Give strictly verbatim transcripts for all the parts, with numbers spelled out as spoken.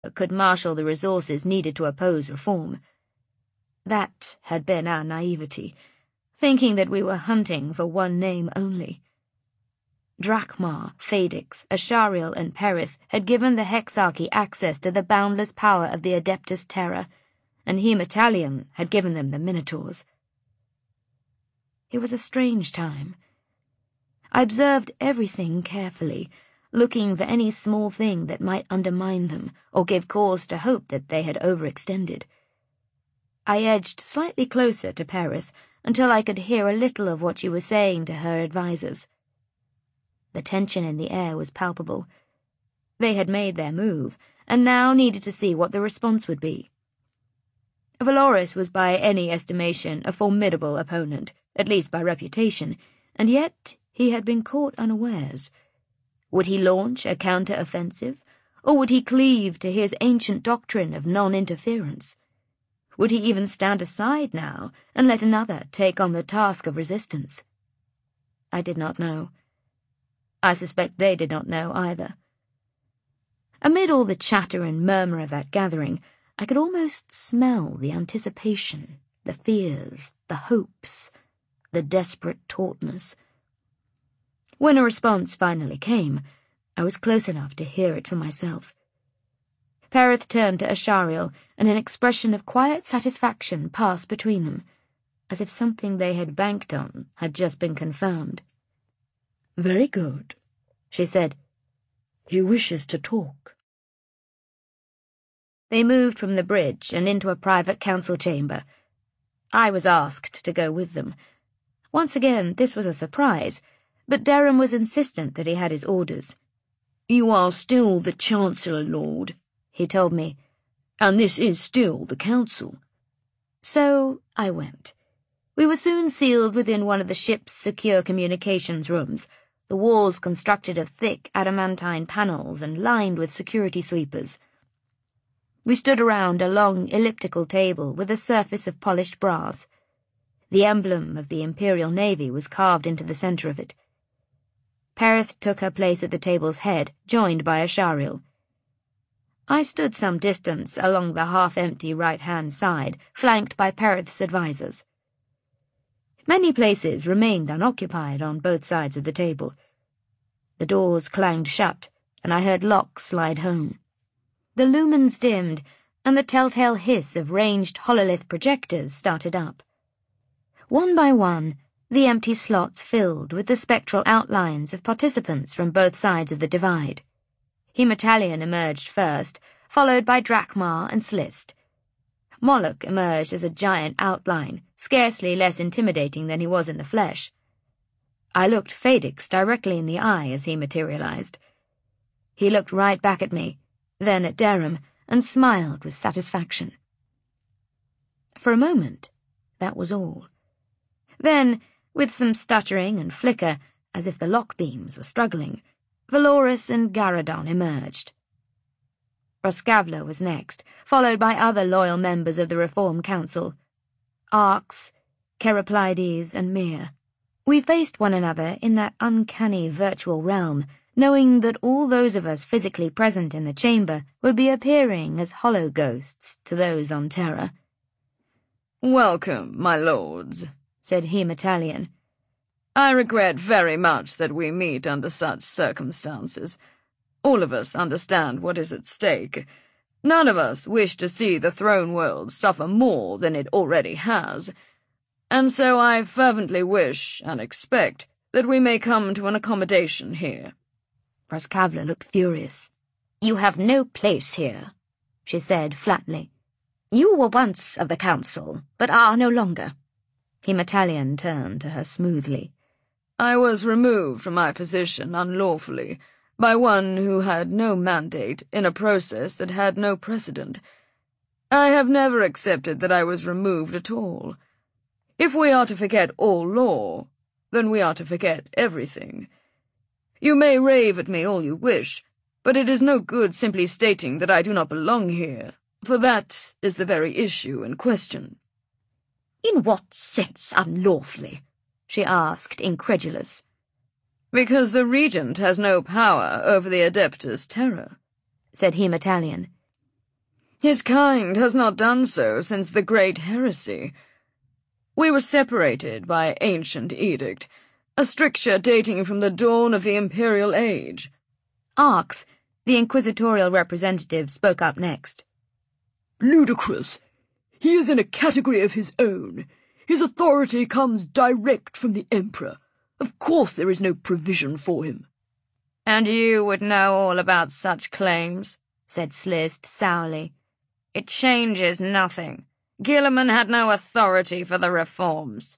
could marshal the resources needed to oppose reform. That had been our naivety, thinking that we were hunting for one name only. Drakmar, Phaedix, Ashariel, and Perith had given the Hexarchy access to the boundless power of the Adeptus Terra, and Hematalion had given them the Minotaurs. It was a strange time. I observed everything carefully, looking for any small thing that might undermine them or give cause to hope that they had overextended. I edged slightly closer to Perith until I could hear a little of what she was saying to her advisers. The tension in the air was palpable. They had made their move, and now needed to see what the response would be. Valoris was by any estimation a formidable opponent, at least by reputation, and yet he had been caught unawares. Would he launch a counter-offensive, or would he cleave to his ancient doctrine of non-interference? Would he even stand aside now and let another take on the task of resistance? I did not know. I suspect they did not know either. Amid all the chatter and murmur of that gathering, I could almost smell the anticipation, the fears, the hopes, the desperate tautness. When a response finally came, I was close enough to hear it for myself. Perith turned to Ashariel, and an expression of quiet satisfaction passed between them, as if something they had banked on had just been confirmed. "Very good," she said. "He wishes to talk." They moved from the bridge and into a private council chamber. I was asked to go with them. Once again, this was a surprise, but Derham was insistent that he had his orders. "You are still the Chancellor, Lord," he told me, "and this is still the Council." So I went. We were soon sealed within one of the ship's secure communications rooms, the walls constructed of thick adamantine panels and lined with security sweepers. We stood around a long elliptical table with a surface of polished brass. The emblem of the Imperial Navy was carved into the centre of it. Perith took her place at the table's head, joined by Ashariel. I stood some distance along the half-empty right-hand side, flanked by Perith's advisers. Many places remained unoccupied on both sides of the table. The doors clanged shut, and I heard locks slide home. The lumens dimmed, and the telltale hiss of ranged hololith projectors started up. One by one, the empty slots filled with the spectral outlines of participants from both sides of the divide. Hematalion emerged first, followed by Drakmar and Slist. Moloch emerged as a giant outline, scarcely less intimidating than he was in the flesh. I looked Phaedix directly in the eye as he materialized. He looked right back at me, then at Derham, and smiled with satisfaction. For a moment, that was all. Then, with some stuttering and flicker, as if the lock beams were struggling, Valoris and Garadon emerged. Roscavla was next, followed by other loyal members of the Reform Council, Arx, Kerapleides, and Mir. We faced one another in that uncanny virtual realm, knowing that all those of us physically present in the chamber would be appearing as hollow ghosts to those on Terra. "Welcome, my lords," said Hematalion. "I regret very much that we meet under such circumstances. All of us understand what is at stake. None of us wish to see the throne world suffer more than it already has, and so I fervently wish and expect that we may come to an accommodation here." Roscavla looked furious. "You have no place here," she said flatly. "You were once of the Council, but are no longer." Hematalion turned to her smoothly. "I was removed from my position unlawfully, by one who had no mandate in a process that had no precedent. I have never accepted that I was removed at all. If we are to forget all law, then we are to forget everything. You may rave at me all you wish, but it is no good simply stating that I do not belong here, for that is the very issue in question." "In what sense unlawfully?" she asked, incredulous. "Because the Regent has no power over the Adeptus Terra," said Hematalion. His kind has not done so since the Great Heresy. We were separated by ancient edict, a stricture dating from the dawn of the imperial age. Arx, the inquisitorial representative, spoke up next. Ludicrous. He is in a category of his own. His authority comes direct from the Emperor. Of course there is no provision for him. And you would know all about such claims, said Slist sourly. It changes nothing. Guilliman had no authority for the reforms.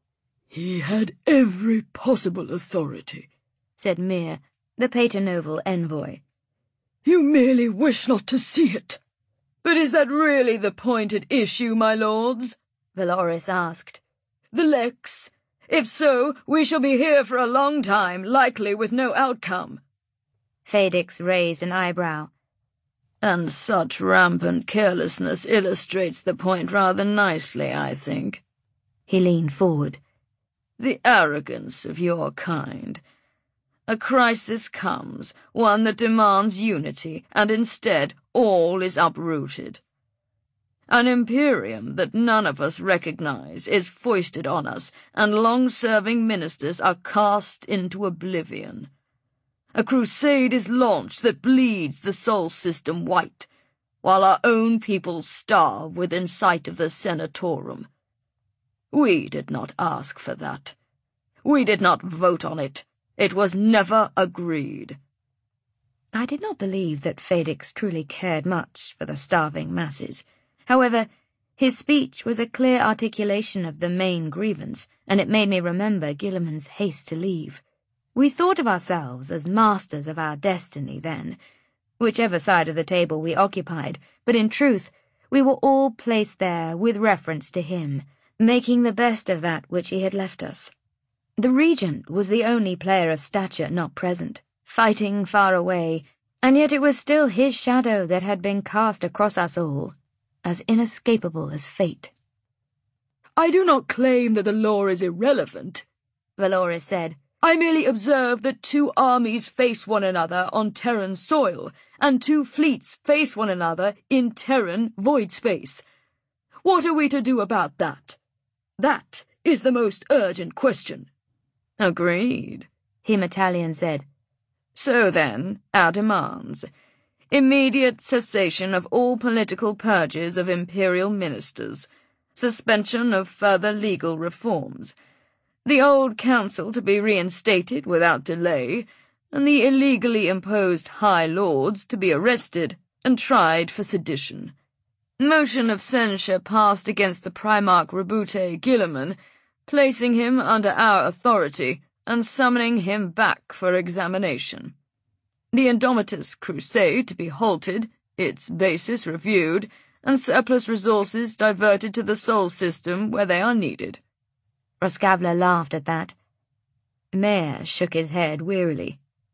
He had every possible authority, said Mir, the Paternoval envoy. You merely wish not to see it. But is that really the point at issue, my lords? Valoris asked. The Lex? If so, we shall be here for a long time, likely with no outcome. Fadix raised an eyebrow. And such rampant carelessness illustrates the point rather nicely, I think. He leaned forward. The arrogance of your kind. A crisis comes, one that demands unity, and instead all is uprooted. An imperium that none of us recognize is foisted on us, and long-serving ministers are cast into oblivion. A crusade is launched that bleeds the Sol system white, while our own people starve within sight of the Senatorum. We did not ask for that. We did not vote on it. It was never agreed. I did not believe that Fadix truly cared much for the starving masses. However, his speech was a clear articulation of the main grievance, and it made me remember Guilliman's haste to leave. We thought of ourselves as masters of our destiny then, whichever side of the table we occupied, but in truth we were all placed there with reference to him, making the best of that which he had left us. The Regent was the only player of stature not present, fighting far away, and yet it was still his shadow that had been cast across us all, as inescapable as fate. I do not claim that the law is irrelevant, Valoris said. I merely observe that two armies face one another on Terran soil, and two fleets face one another in Terran void space. What are we to do about that? That is the most urgent question. Agreed, Hematalion said. So then, our demands. Immediate cessation of all political purges of imperial ministers, suspension of further legal reforms, the old council to be reinstated without delay, and the illegally imposed High Lords to be arrested and tried for sedition. Motion of censure passed against the Primarch Rabute Guilliman, placing him under our authority and summoning him back for examination. The Indomitus Crusade to be halted, its basis reviewed, and surplus resources diverted to the Sol system where they are needed. Roscabla laughed at that. Mayer shook his head wearily.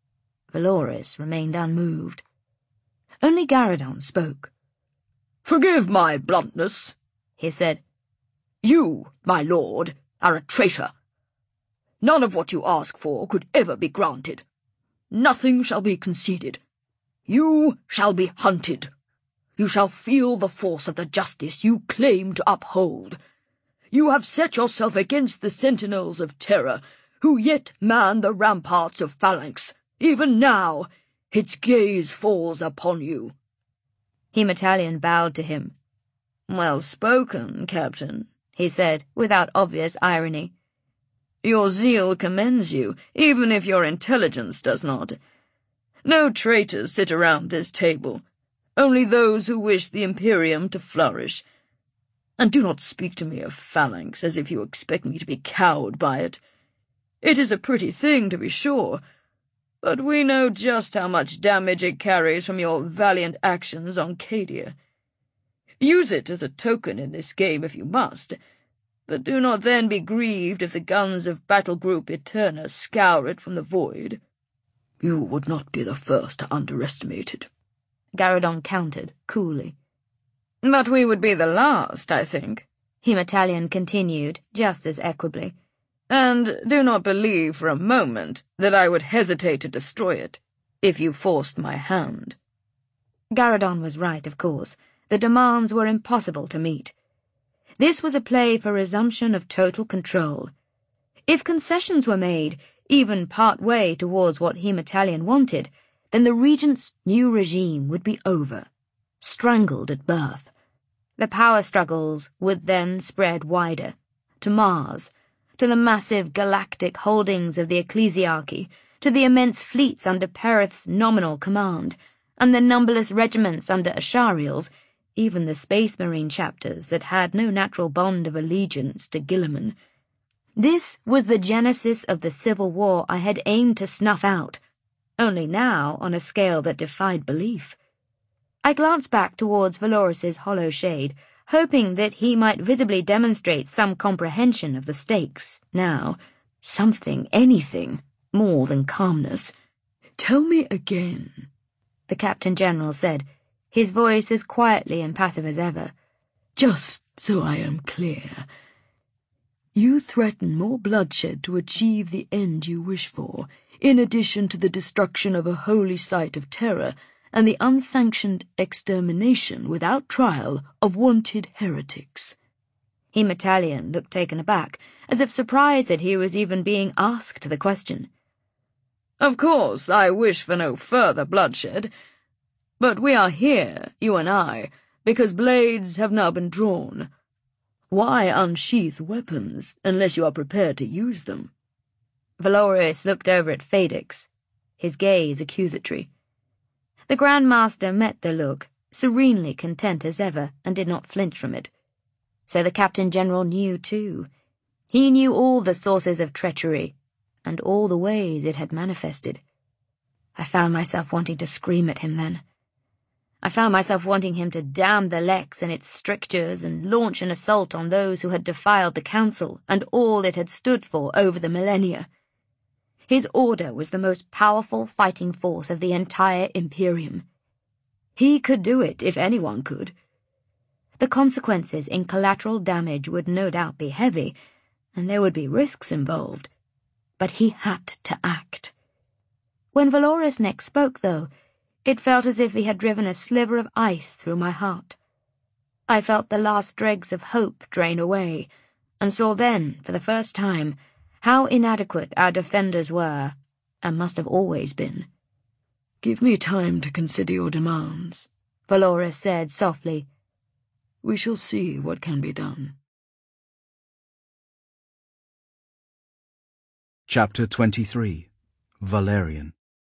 Valoris remained unmoved. Only Garadon spoke. Forgive my bluntness, he said. You, my lord, are a traitor. None of what you ask for could ever be granted. Nothing shall be conceded. You shall be hunted. You shall feel the force of the justice you claim to uphold. You have set yourself against the sentinels of terror, who yet man the ramparts of Phalanx. Even now, its gaze falls upon you. Hematalion bowed to him. Well spoken, Captain, he said, without obvious irony. Your zeal commends you, even if your intelligence does not. No traitors sit around this table, only those who wish the Imperium to flourish. And do not speak to me of Phalanx as if you expect me to be cowed by it. It is a pretty thing, to be sure, but we know just how much damage it carries from your valiant actions on Cadia. Use it as a token in this game if you must, but do not then be grieved if the guns of Battle Group Eterna scour it from the void. You would not be the first to underestimate it, Garadon countered, coolly. But we would be the last, I think, Hematalion continued, just as equably. And do not believe for a moment that I would hesitate to destroy it, if you forced my hand. Garadon was right, of course, The demands were impossible to meet. This was a play for resumption of total control. If concessions were made, even part way towards what Hematalion wanted, then the regent's new regime would be over, strangled at birth. The power struggles would then spread wider, to Mars, to the massive galactic holdings of the ecclesiarchy, to the immense fleets under Perith's nominal command, and the numberless regiments under Ashariel's, even the Space Marine chapters that had no natural bond of allegiance to Guilliman. This was the genesis of the civil war I had aimed to snuff out, only now on a scale that defied belief. I glanced back towards Valoris's hollow shade, hoping that he might visibly demonstrate some comprehension of the stakes, now. Something, anything, more than calmness. "Tell me again," the Captain General said, his voice as quietly impassive as ever. "Just so I am clear. You threaten more bloodshed to achieve the end you wish for, in addition to the destruction of a holy site of terror and the unsanctioned extermination without trial of wanted heretics." Hematalion looked taken aback, as if surprised that he was even being asked the question. "Of course, I wish for no further bloodshed. But we are here, you and I, because blades have now been drawn. Why unsheath weapons unless you are prepared to use them?" Valoris looked over at Phaedix, his gaze accusatory. The Grand Master met the look, serenely content as ever, and did not flinch from it. So the Captain General knew too. He knew all the sources of treachery, and all the ways it had manifested. I found myself wanting to scream at him then. I found myself wanting him to damn the Lex and its strictures and launch an assault on those who had defiled the Council and all it had stood for over the millennia. His order was the most powerful fighting force of the entire Imperium. He could do it if anyone could. The consequences in collateral damage would no doubt be heavy, and there would be risks involved. But he had to act. When Valoris next spoke, though, it felt as if he had driven a sliver of ice through my heart. I felt the last dregs of hope drain away, and saw then, for the first time, how inadequate our defenders were, and must have always been. "Give me time to consider your demands," Valoris said softly. "We shall see what can be done." Chapter twenty-three. Valerian.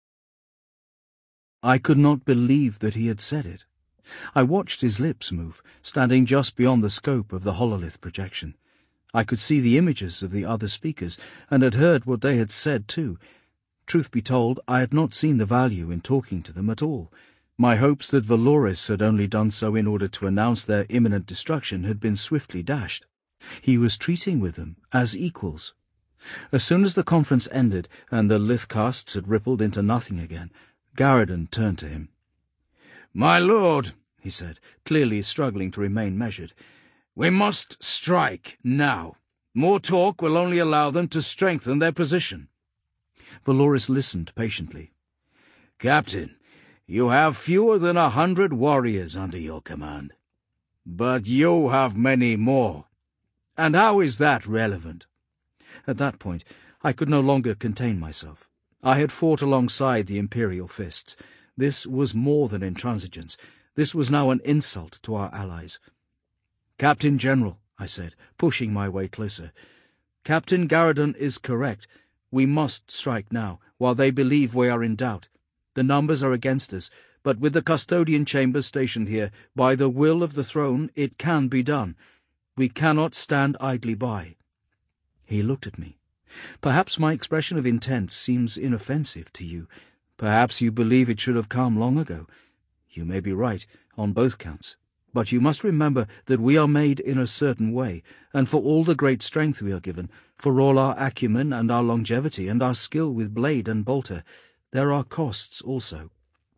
I could not believe that he had said it. I watched his lips move, standing just beyond the scope of the hololith projection. I could see the images of the other speakers, and had heard what they had said too. Truth be told, I had not seen the value in talking to them at all. My hopes that Valoris had only done so in order to announce their imminent destruction had been swiftly dashed. He was treating with them as equals. As soon as the conference ended, and the lithcasts had rippled into nothing again, Garridan turned to him. "My lord," he said, clearly struggling to remain measured, "we must strike now. More talk will only allow them to strengthen their position." Valoris listened patiently. "Captain, you have fewer than a hundred warriors under your command. But you have many more. And how is that relevant?" At that point, I could no longer contain myself. I had fought alongside the Imperial fists. This was more than intransigence. This was now an insult to our allies. "Captain General," I said, pushing my way closer, "Captain Garridan is correct. We must strike now, while they believe we are in doubt. The numbers are against us, but with the custodian chambers stationed here, by the will of the throne, it can be done. We cannot stand idly by." He looked at me. "Perhaps my expression of intent seems inoffensive to you. Perhaps you believe it should have come long ago. You may be right, on both counts. But you must remember that we are made in a certain way, and for all the great strength we are given, for all our acumen and our longevity and our skill with blade and bolter, there are costs also.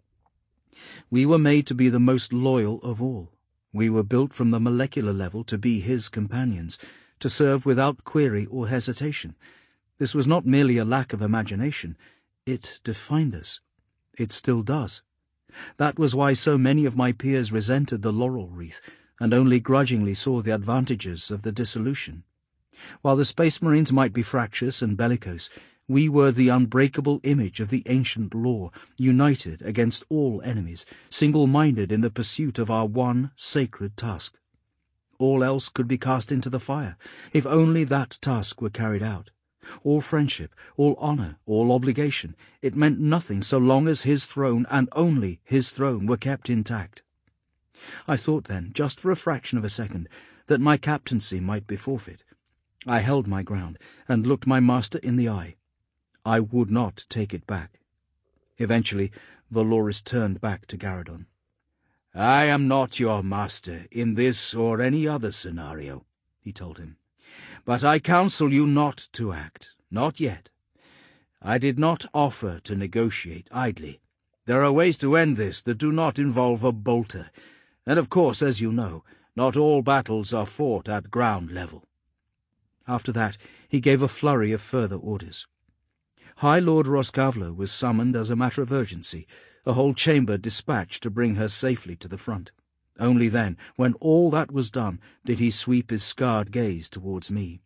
We were made to be the most loyal of all. We were built from the molecular level to be his companions, to serve without query or hesitation. This was not merely a lack of imagination. It defined us. It still does. That was why so many of my peers resented the laurel wreath, and only grudgingly saw the advantages of the dissolution. While the Space Marines might be fractious and bellicose, we were the unbreakable image of the ancient law, united against all enemies, single-minded in the pursuit of our one sacred task. All else could be cast into the fire, if only that task were carried out. All friendship, all honour, all obligation, it meant nothing so long as his throne, and only his throne, were kept intact. I thought then, just for a fraction of a second, that my captaincy might be forfeit. I held my ground, and looked my master in the eye. I would not take it back. Eventually, Valoris turned back to Garadon. "I am not your master in this or any other scenario," he told him. "But I counsel you not to act, not yet. I did not offer to negotiate idly. There are ways to end this that do not involve a bolter, and of course, as you know, not all battles are fought at ground level." After that, he gave a flurry of further orders. High Lord Rosgavla was summoned as a matter of urgency, a whole chamber dispatched to bring her safely to the front. Only then, when all that was done, did he sweep his scarred gaze towards me.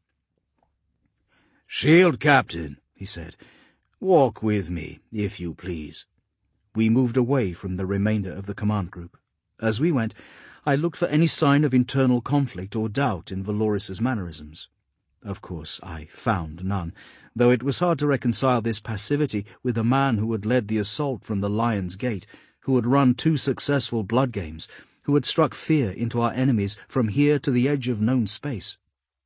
"Shield Captain," he said, "walk with me, if you please." We moved away from the remainder of the command group. As we went, I looked for any sign of internal conflict or doubt in Valoris's mannerisms. Of course, I found none, though it was hard to reconcile this passivity with a man who had led the assault from the Lion's Gate, who had run two successful blood games, who had struck fear into our enemies from here to the edge of known space.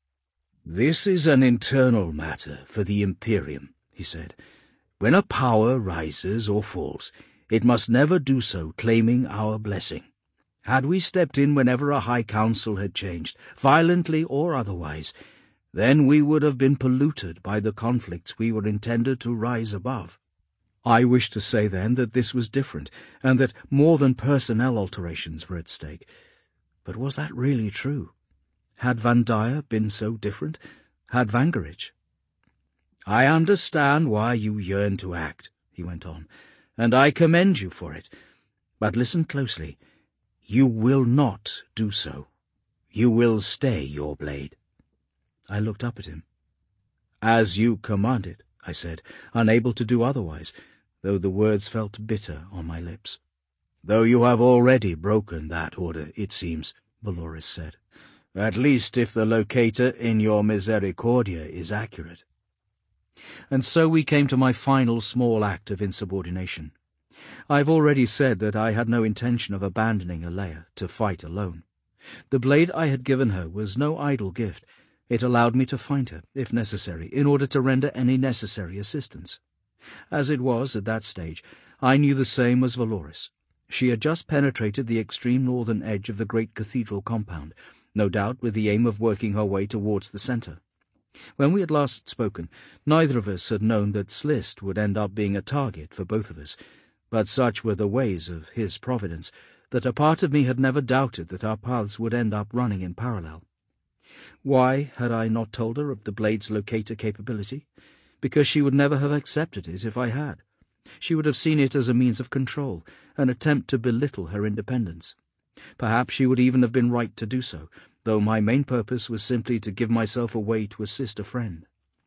"This is an internal matter for the Imperium," he said. "When a power rises or falls, it must never do so claiming our blessing. Had we stepped in whenever a High Council had changed, violently or otherwise, then we would have been polluted by the conflicts we were intended to rise above." I wished to say then that this was different, and that more than personnel alterations were at stake. But was that really true? Had Van Dyer been so different? Had Vangerich? "I understand why you yearn to act," he went on, "and I commend you for it. But listen closely. You will not do so. You will stay your blade." I looked up at him. "As you commanded," I said, unable to do otherwise, though the words felt bitter on my lips. "Though you have already broken that order, it seems," Valoris said. "At least if the locator in your Misericordia is accurate." And so we came to my final small act of insubordination. I have already said that I had no intention of abandoning Alea to fight alone. The blade I had given her was no idle gift. It allowed me to find her, if necessary, in order to render any necessary assistance. As it was, at that stage, I knew the same as Valoris. She had just penetrated the extreme northern edge of the great cathedral compound, no doubt with the aim of working her way towards the centre. When we had last spoken, neither of us had known that Slist would end up being a target for both of us, but such were the ways of his providence that a part of me had never doubted that our paths would end up running in parallel. Why had I not told her of the blade's locator capability? Because she would never have accepted it if I had. She would have seen it as a means of control, an attempt to belittle her independence. Perhaps she would even have been right to do so, though my main purpose was simply to give myself away to assist a friend.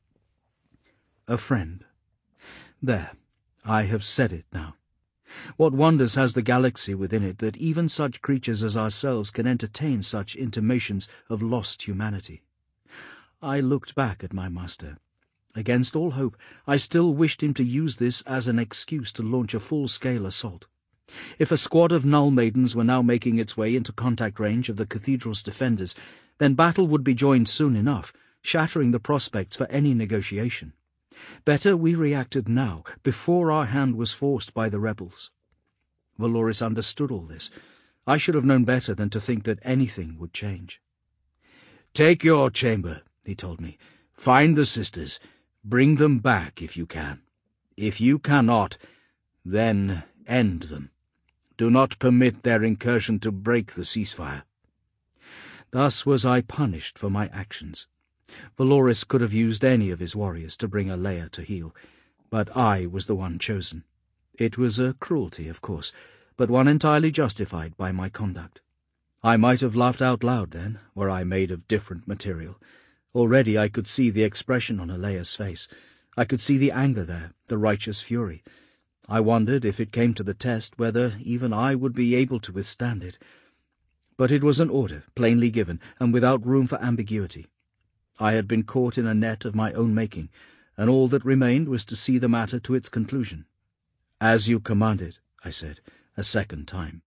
A friend. There, I have said it now. What wonders has the galaxy within it that even such creatures as ourselves can entertain such intimations of lost humanity? I looked back at my master. Against all hope, I still wished him to use this as an excuse to launch a full-scale assault. If a squad of Null Maidens were now making its way into contact range of the cathedral's defenders, then battle would be joined soon enough, shattering the prospects for any negotiation. Better we reacted now, before our hand was forced by the rebels. Valoris understood all this. I should have known better than to think that anything would change. "Take your chamber," he told me. "Find the sisters. Bring them back if you can. If you cannot, then end them. Do not permit their incursion to break the ceasefire." Thus was I punished for my actions. Valoris could have used any of his warriors to bring Alea to heel, but I was the one chosen. It was a cruelty, of course, but one entirely justified by my conduct. I might have laughed out loud then, were I made of different material. Already I could see the expression on Alea's face. I could see the anger there, the righteous fury. I wondered, if it came to the test, whether even I would be able to withstand it. But it was an order, plainly given, and without room for ambiguity. I had been caught in a net of my own making, and all that remained was to see the matter to its conclusion. "As you commanded," I said, a second time.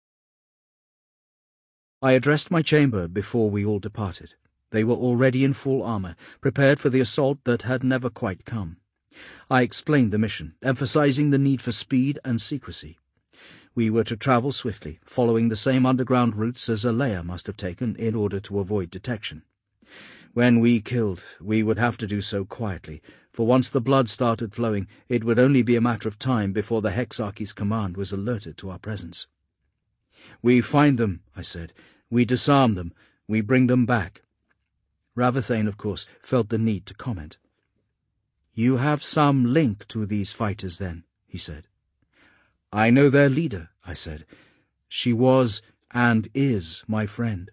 I addressed my chamber before we all departed. They were already in full armour, prepared for the assault that had never quite come. I explained the mission, emphasizing the need for speed and secrecy. We were to travel swiftly, following the same underground routes as Alea must have taken in order to avoid detection. When we killed, we would have to do so quietly, for once the blood started flowing, it would only be a matter of time before the Hexarchy's command was alerted to our presence. "We find them," I said. "We disarm them. We bring them back." Ravathane, of course, felt the need to comment. "You have some link to these fighters, then," he said. "I know their leader," I said. "She was and is my friend."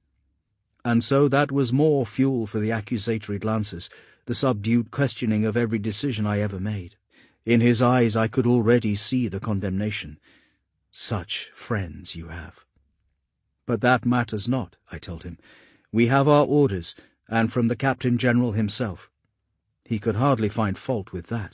And so that was more fuel for the accusatory glances, the subdued questioning of every decision I ever made. In his eyes I could already see the condemnation. "Such friends you have." "But that matters not," I told him. "We have our orders, and from the Captain-General himself." He could hardly find fault with that.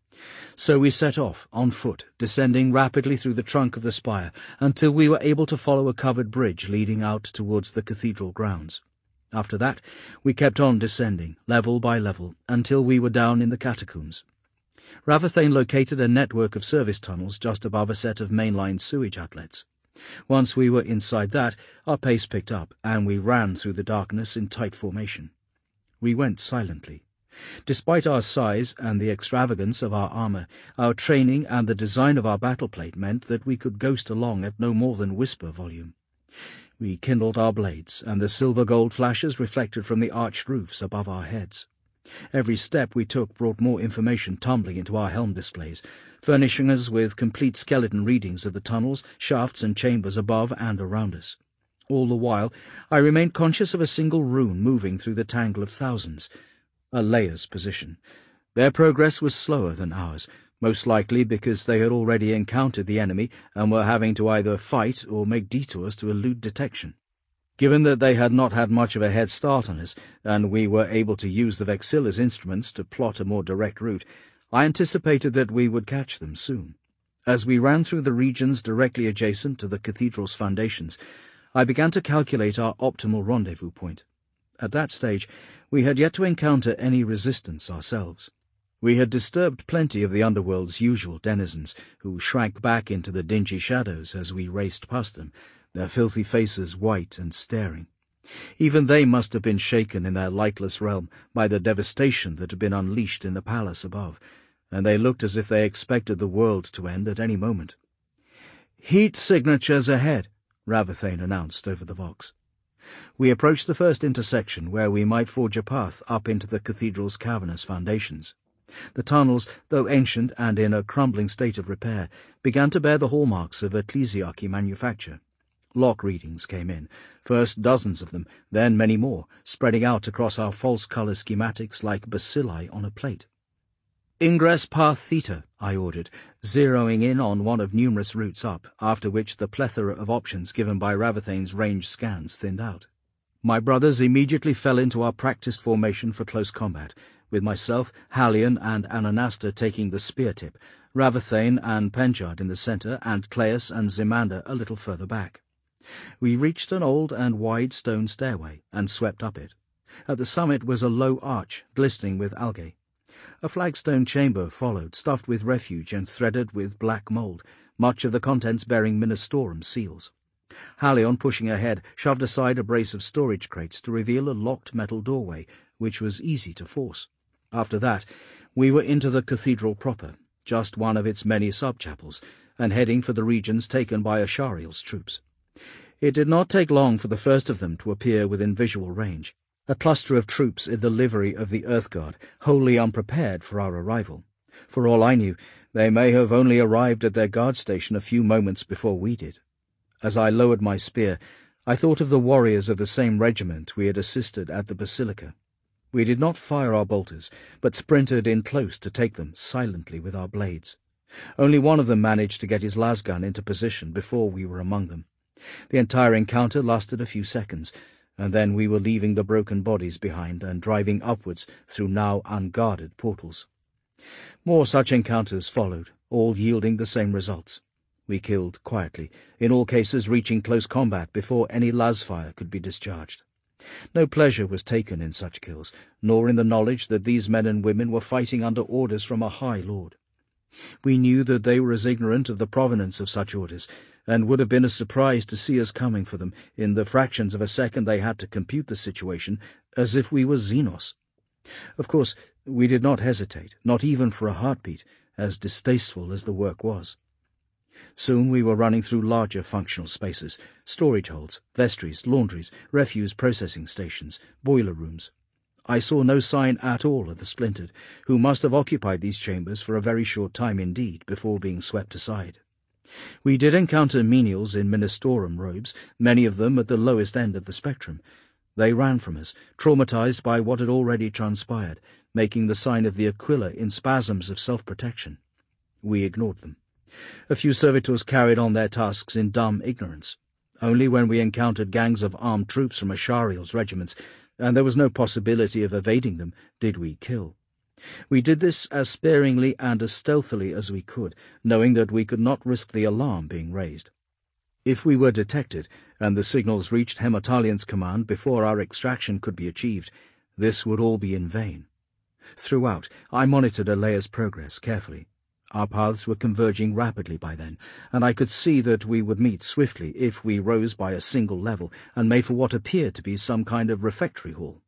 So we set off, on foot, descending rapidly through the trunk of the spire, until we were able to follow a covered bridge leading out towards the cathedral grounds. After that, we kept on descending, level by level, until we were down in the catacombs. Ravathane located a network of service tunnels just above a set of mainline sewage outlets. Once we were inside that, our pace picked up, and we ran through the darkness in tight formation. We went silently. Despite our size and the extravagance of our armour, our training and the design of our battleplate meant that we could ghost along at no more than whisper volume. We kindled our blades, and the silver-gold flashes reflected from the arched roofs above our heads. Every step we took brought more information tumbling into our helm displays, furnishing us with complete skeleton readings of the tunnels, shafts and chambers above and around us. All the while, I remained conscious of a single rune moving through the tangle of thousands, Alea's position. Their progress was slower than ours, most likely because they had already encountered the enemy and were having to either fight or make detours to elude detection. Given that they had not had much of a head start on us, and we were able to use the Vexilla's instruments to plot a more direct route, I anticipated that we would catch them soon. As we ran through the regions directly adjacent to the cathedral's foundations, I began to calculate our optimal rendezvous point. At that stage, we had yet to encounter any resistance ourselves. We had disturbed plenty of the underworld's usual denizens, who shrank back into the dingy shadows as we raced past them, their filthy faces white and staring. Even they must have been shaken in their lightless realm by the devastation that had been unleashed in the palace above, and they looked as if they expected the world to end at any moment. "Heat signatures ahead," Ravathane announced over the vox. We approached the first intersection where we might forge a path up into the cathedral's cavernous foundations. The tunnels, though ancient and in a crumbling state of repair, began to bear the hallmarks of ecclesiarchy manufacture. Lock readings came in, first dozens of them, then many more, spreading out across our false-colour schematics like bacilli on a plate. "Ingress path theta," I ordered, zeroing in on one of numerous routes up, after which the plethora of options given by Ravathane's range scans thinned out. My brothers immediately fell into our practised formation for close combat, with myself, Halion, and Ananasta taking the spear tip, Ravathane and Penchard in the centre, and Cleus and Zimander a little further back. We reached an old and wide stone stairway, and swept up it. At the summit was a low arch, glistening with algae. A flagstone chamber followed, stuffed with refuge and threaded with black mould, much of the contents bearing Ministorum seals. Halion, pushing ahead, shoved aside a brace of storage crates to reveal a locked metal doorway, which was easy to force. After that, we were into the cathedral proper, just one of its many sub-chapels, and heading for the regions taken by Ashariel's troops. It did not take long for the first of them to appear within visual range, a cluster of troops in the livery of the Earth Guard, wholly unprepared for our arrival. For all I knew, They may have only arrived at their guard station a few moments before we did. As I lowered my spear, I thought of the warriors of the same regiment we had assisted at the Basilica. We did not fire our bolters, but sprinted in close to take them silently with our blades. Only one of them managed to get his lasgun into position before we were among them. The entire encounter lasted a few seconds, and then we were leaving the broken bodies behind and driving upwards through now unguarded portals. More such encounters followed, all yielding the same results. We killed quietly, in all cases reaching close combat before any lasfire could be discharged. No pleasure was taken in such kills, nor in the knowledge that these men and women were fighting under orders from a high lord. We knew that they were as ignorant of the provenance of such orders, and would have been a surprise to see us coming for them in the fractions of a second they had to compute the situation, as if we were Xenos. Of course, we did not hesitate, not even for a heartbeat, as distasteful as the work was. Soon we were running through larger functional spaces, storage holds, vestries, laundries, refuse processing stations, boiler rooms. I saw no sign at all of the splintered, who must have occupied these chambers for a very short time indeed before being swept aside. We did encounter menials in ministorum robes, many of them at the lowest end of the spectrum. They ran from us, traumatized by what had already transpired, making the sign of the Aquila in spasms of self-protection. We ignored them. A few servitors carried on their tasks in dumb ignorance. Only when we encountered gangs of armed troops from Ashariel's regiments, and there was no possibility of evading them, did we kill. We did this as sparingly and as stealthily as we could, knowing that we could not risk the alarm being raised. If we were detected, and the signals reached Hematalian's command before our extraction could be achieved, this would all be in vain. Throughout, I monitored Alea's progress carefully. Our paths were converging rapidly by then, and I could see that we would meet swiftly if we rose by a single level and made for what appeared to be some kind of refectory hall.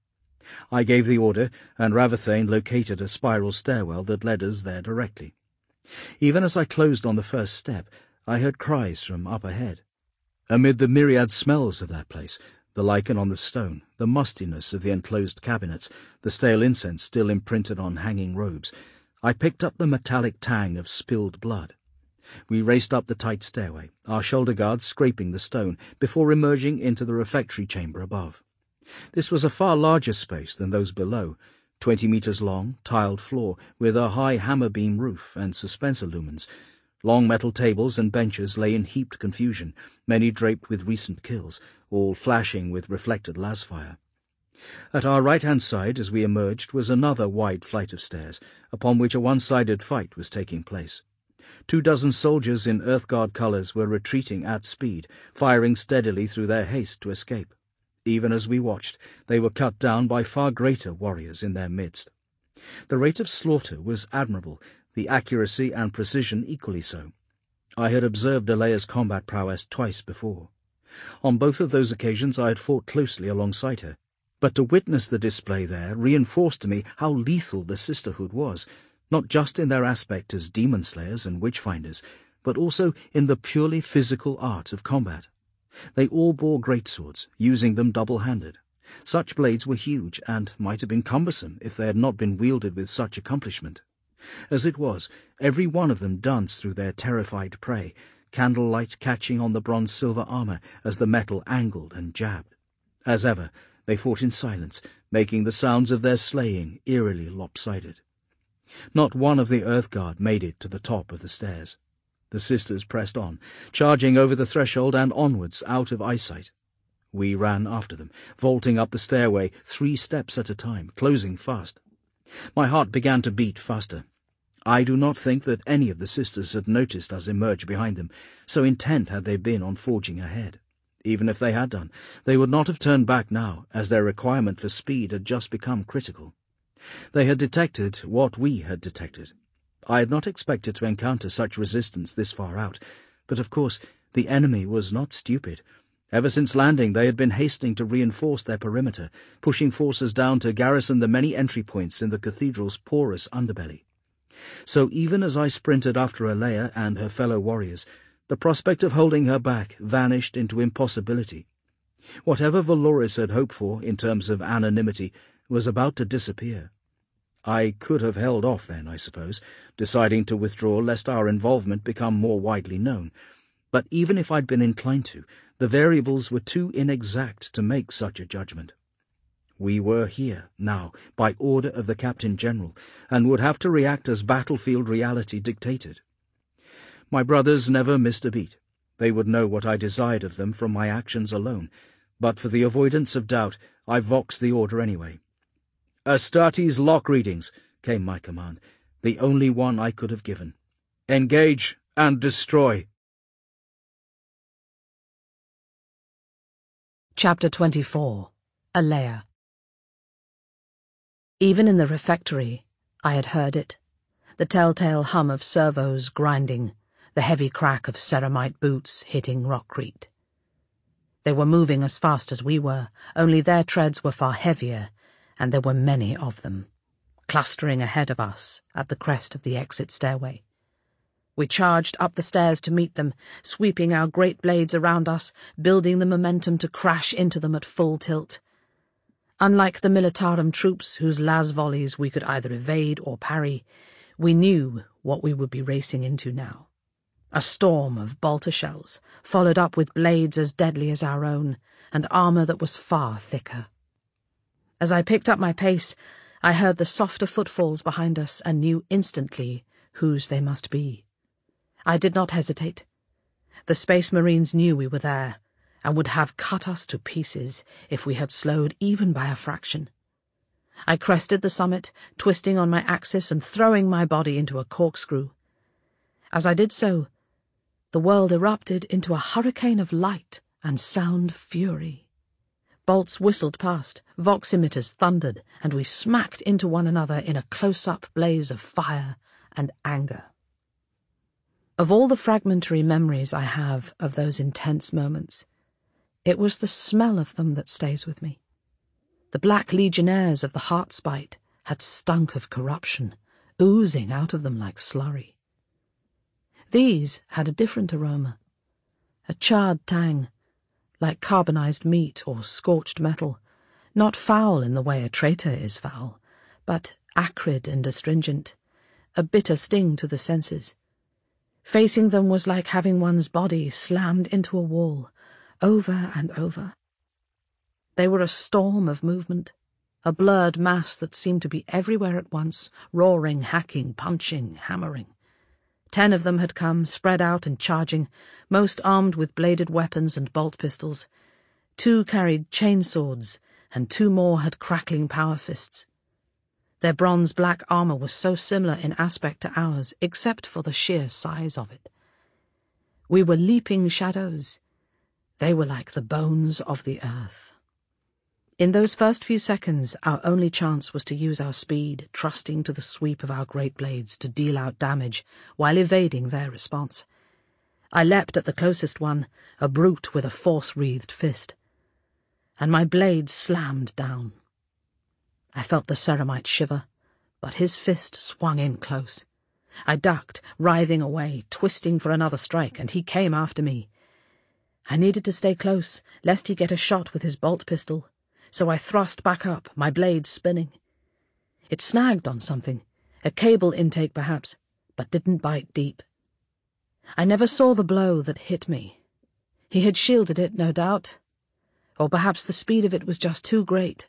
I gave the order, and Ravathane located a spiral stairwell that led us there directly. Even as I closed on the first step, I heard cries from up ahead. Amid the myriad smells of that place, the lichen on the stone, the mustiness of the enclosed cabinets, the stale incense still imprinted on hanging robes, I picked up the metallic tang of spilled blood. We raced up the tight stairway, our shoulder guards scraping the stone, before emerging into the refectory chamber above. This was a far larger space than those below, twenty metres long, tiled floor, with a high hammer-beam roof and suspenser lumens. Long metal tables and benches lay in heaped confusion, many draped with recent kills, all flashing with reflected lasfire. At our right-hand side, as we emerged, was another wide flight of stairs, upon which a one-sided fight was taking place. Two dozen soldiers in Earthguard colours were retreating at speed, firing steadily through their haste to escape. Even as we watched, they were cut down by far greater warriors in their midst. The rate of slaughter was admirable, the accuracy and precision equally so. I had observed Alea's combat prowess twice before. On both of those occasions I had fought closely alongside her, but to witness the display there reinforced to me how lethal the sisterhood was, not just in their aspect as demon-slayers and witch-finders, but also in the purely physical art of combat. They all bore greatswords, using them double-handed. Such blades were huge, and might have been cumbersome if they had not been wielded with such accomplishment. As it was, every one of them danced through their terrified prey, candlelight catching on the bronze-silver armour as the metal angled and jabbed. As ever, they fought in silence, making the sounds of their slaying eerily lopsided. Not one of the Earthguard made it to the top of the stairs. The sisters pressed on, charging over the threshold and onwards out of eyesight. We ran after them, vaulting up the stairway three steps at a time, closing fast. My heart began to beat faster. I do not think that any of the sisters had noticed us emerge behind them, so intent had they been on forging ahead. Even if they had done, they would not have turned back now, as their requirement for speed had just become critical. They had detected what we had detected. I had not expected to encounter such resistance this far out, but of course the enemy was not stupid. Ever since landing they had been hastening to reinforce their perimeter, pushing forces down to garrison the many entry points in the cathedral's porous underbelly. So even as I sprinted after Alea and her fellow warriors, the prospect of holding her back vanished into impossibility. Whatever Valoris had hoped for in terms of anonymity was about to disappear. I could have held off then, I suppose, deciding to withdraw lest our involvement become more widely known. But even if I'd been inclined to, the variables were too inexact to make such a judgment. We were here, now, by order of the Captain-General, and would have to react as battlefield reality dictated. My brothers never missed a beat. They would know what I desired of them from my actions alone, but for the avoidance of doubt, I voxed the order anyway. "Astartes lock readings," came my command, the only one I could have given. "Engage and destroy." Chapter twenty-four. Alea. Even in the refectory, I had heard it, the telltale hum of servos grinding, the heavy crack of ceramite boots hitting rockcrete. They were moving as fast as we were, only their treads were far heavier, and there were many of them, clustering ahead of us at the crest of the exit stairway. We charged up the stairs to meet them, sweeping our great blades around us, building the momentum to crash into them at full tilt. Unlike the Militarum troops whose las volleys we could either evade or parry, we knew what we would be racing into now. A storm of bolter shells, followed up with blades as deadly as our own, and armour that was far thicker. As I picked up my pace, I heard the softer footfalls behind us and knew instantly whose they must be. I did not hesitate. The Space Marines knew we were there, and would have cut us to pieces if we had slowed even by a fraction. I crested the summit, twisting on my axis and throwing my body into a corkscrew. As I did so, the world erupted into a hurricane of light and sound fury. Bolts whistled past, vox emitters thundered, and we smacked into one another in a close-up blaze of fire and anger. Of all the fragmentary memories I have of those intense moments, it was the smell of them that stays with me. The black legionnaires of the Heartspite had stunk of corruption, oozing out of them like slurry. These had a different aroma, a charred tang, like carbonized meat or scorched metal, not foul in the way a traitor is foul, but acrid and astringent, a bitter sting to the senses. Facing them was like having one's body slammed into a wall, over and over. They were a storm of movement, a blurred mass that seemed to be everywhere at once, roaring, hacking, punching, hammering. Ten of them had come, spread out and charging, most armed with bladed weapons and bolt pistols. Two carried chainswords, and two more had crackling power fists. Their bronze-black armour was so similar in aspect to ours, except for the sheer size of it. We were leaping shadows. They were like the bones of the earth. In those first few seconds, our only chance was to use our speed, trusting to the sweep of our great blades to deal out damage while evading their response. I leapt at the closest one, a brute with a force-wreathed fist, and my blade slammed down. I felt the ceramite shiver, but his fist swung in close. I ducked, writhing away, twisting for another strike, and he came after me. I needed to stay close, lest he get a shot with his bolt pistol, so I thrust back up, my blade spinning. It snagged on something, a cable intake perhaps, but didn't bite deep. I never saw the blow that hit me. He had shielded it, no doubt, or perhaps the speed of it was just too great.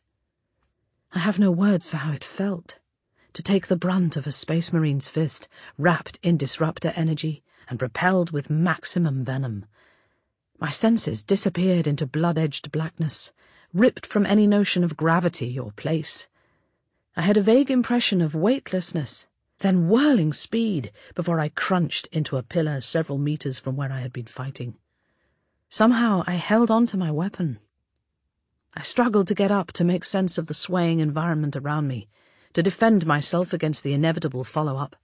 I have no words for how it felt, to take the brunt of a Space Marine's fist, wrapped in disruptor energy and propelled with maximum venom. My senses disappeared into blood-edged blackness, ripped from any notion of gravity or place. I had a vague impression of weightlessness, then whirling speed before I crunched into a pillar several meters from where I had been fighting. Somehow I held on to my weapon. I struggled to get up to make sense of the swaying environment around me, to defend myself against the inevitable follow-up.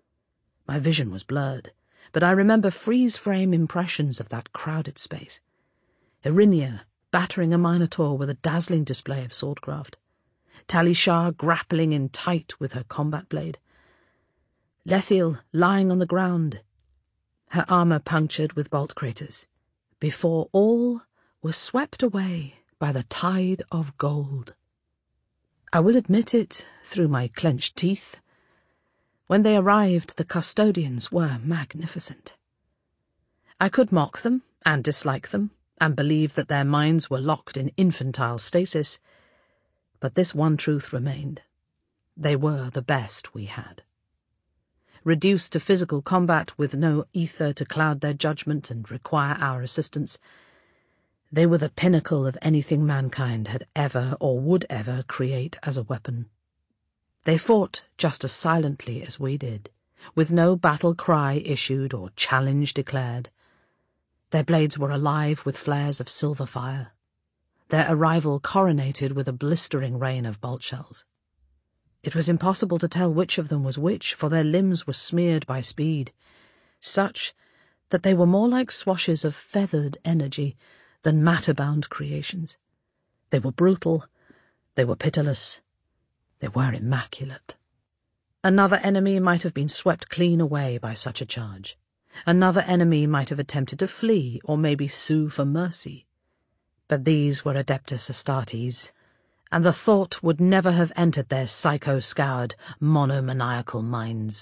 My vision was blurred, but I remember freeze-frame impressions of that crowded space. Erinia battering a Minotaur with a dazzling display of swordcraft. Talishar grappling in tight with her combat blade. Lethiel lying on the ground, her armour punctured with bolt craters, before all was swept away by the tide of gold. I will admit it through my clenched teeth. When they arrived, the custodians were magnificent. I could mock them and dislike them, and believe that their minds were locked in infantile stasis, but this one truth remained. They were the best we had. Reduced to physical combat with no ether to cloud their judgment and require our assistance, they were the pinnacle of anything mankind had ever or would ever create as a weapon. They fought just as silently as we did, with no battle cry issued or challenge declared. Their blades were alive with flares of silver fire, their arrival coronated with a blistering rain of bolt shells. It was impossible to tell which of them was which, for their limbs were smeared by speed, such that they were more like swashes of feathered energy than matter-bound creations. They were brutal, they were pitiless, they were immaculate. Another enemy might have been swept clean away by such a charge. Another enemy might have attempted to flee or maybe sue for mercy. But these were Adeptus Astartes, and the thought would never have entered their psycho-scoured, monomaniacal minds.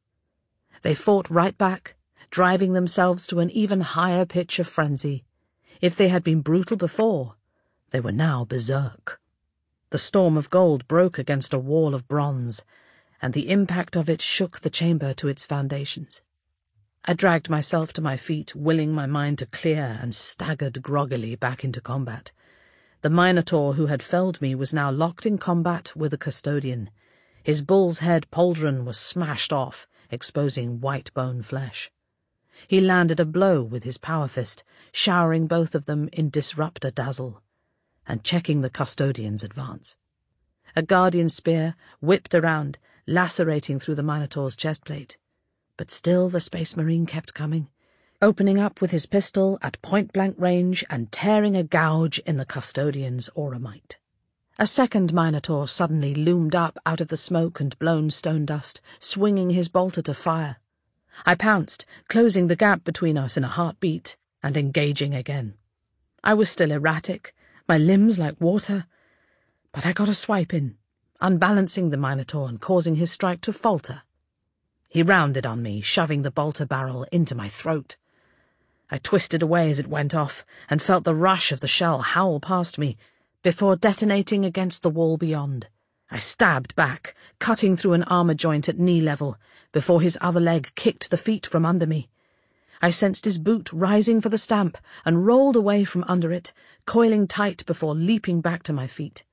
They fought right back, driving themselves to an even higher pitch of frenzy. If they had been brutal before, they were now berserk. The storm of gold broke against a wall of bronze, and the impact of it shook the chamber to its foundations. I dragged myself to my feet, willing my mind to clear, and staggered groggily back into combat. The Minotaur who had felled me was now locked in combat with a custodian. His bull's head pauldron was smashed off, exposing white bone flesh. He landed a blow with his power fist, showering both of them in disruptor dazzle, and checking the custodian's advance. A guardian spear whipped around, lacerating through the Minotaur's chestplate. But still the Space Marine kept coming, opening up with his pistol at point-blank range and tearing a gouge in the custodian's auramite. A second Minotaur suddenly loomed up out of the smoke and blown stone dust, swinging his bolter to fire. I pounced, closing the gap between us in a heartbeat, and engaging again. I was still erratic, my limbs like water, but I got a swipe in, unbalancing the Minotaur and causing his strike to falter. He rounded on me, shoving the bolter barrel into my throat. I twisted away as it went off, and felt the rush of the shell howl past me, before detonating against the wall beyond. I stabbed back, cutting through an armor joint at knee level, before his other leg kicked the feet from under me. I sensed his boot rising for the stamp, and rolled away from under it, coiling tight before leaping back to my feet.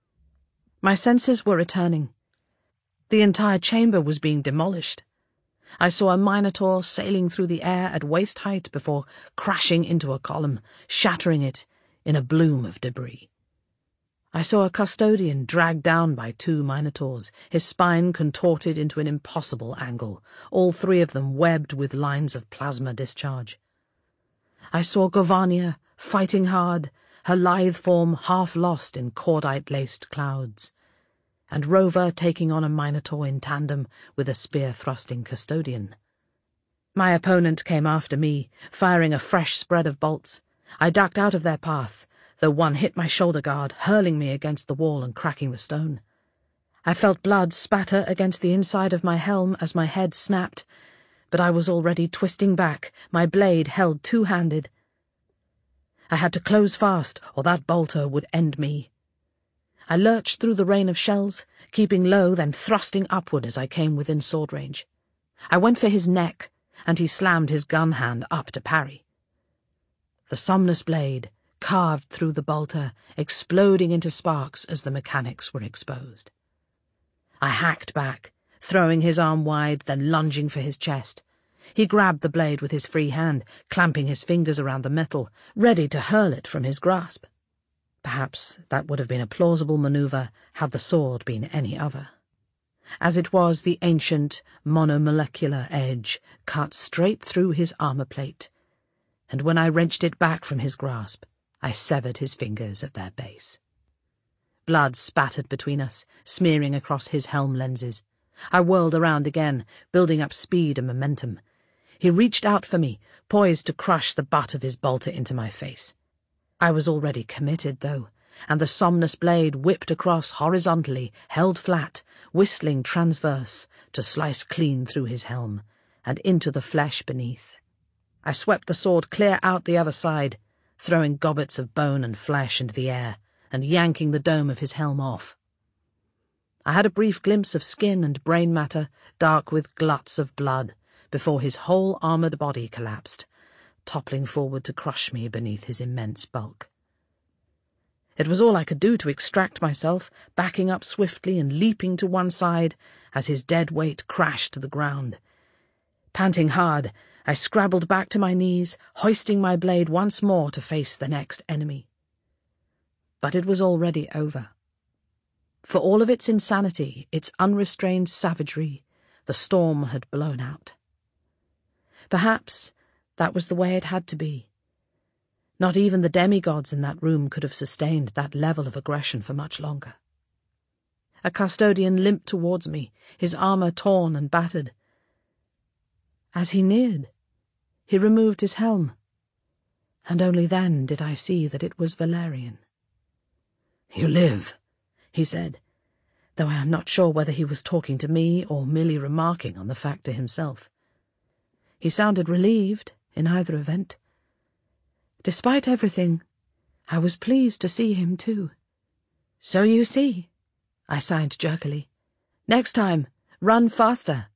My senses were returning. The entire chamber was being demolished. I saw a Minotaur sailing through the air at waist height before crashing into a column, shattering it in a bloom of debris. I saw a custodian dragged down by two Minotaurs, his spine contorted into an impossible angle, all three of them webbed with lines of plasma discharge. I saw Govania fighting hard, her lithe form half lost in cordite-laced clouds, and Rover taking on a Minotaur in tandem with a spear-thrusting custodian. My opponent came after me, firing a fresh spread of bolts. I ducked out of their path, though one hit my shoulder guard, hurling me against the wall and cracking the stone. I felt blood spatter against the inside of my helm as my head snapped, but I was already twisting back, my blade held two-handed. I had to close fast, or that bolter would end me. I lurched through the rain of shells, keeping low, then thrusting upward as I came within sword range. I went for his neck, and he slammed his gun hand up to parry. The Somnus blade carved through the bolter, exploding into sparks as the mechanics were exposed. I hacked back, throwing his arm wide, then lunging for his chest. He grabbed the blade with his free hand, clamping his fingers around the metal, ready to hurl it from his grasp. Perhaps that would have been a plausible manoeuvre had the sword been any other. As it was, the ancient, monomolecular edge cut straight through his armor plate, and when I wrenched it back from his grasp, I severed his fingers at their base. Blood spattered between us, smearing across his helm lenses. I whirled around again, building up speed and momentum. He reached out for me, poised to crush the butt of his bolter into my face. I was already committed, though, and the Somnus blade whipped across horizontally, held flat, whistling transverse to slice clean through his helm, and into the flesh beneath. I swept the sword clear out the other side, throwing gobbets of bone and flesh into the air, and yanking the dome of his helm off. I had a brief glimpse of skin and brain matter, dark with gluts of blood, before his whole armoured body collapsed, toppling forward to crush me beneath his immense bulk. It was all I could do to extract myself, backing up swiftly and leaping to one side as his dead weight crashed to the ground. Panting hard, I scrabbled back to my knees, hoisting my blade once more to face the next enemy. But it was already over. For all of its insanity, its unrestrained savagery, the storm had blown out. Perhaps that was the way it had to be. Not even the demigods in that room could have sustained that level of aggression for much longer. A custodian limped towards me, his armour torn and battered. As he neared, he removed his helm, and only then did I see that it was Valerian. "You live," he said, though I am not sure whether he was talking to me or merely remarking on the fact to himself. He sounded relieved, in either event. Despite everything, I was pleased to see him too. "So you see," I signed jerkily. "Next time, run faster."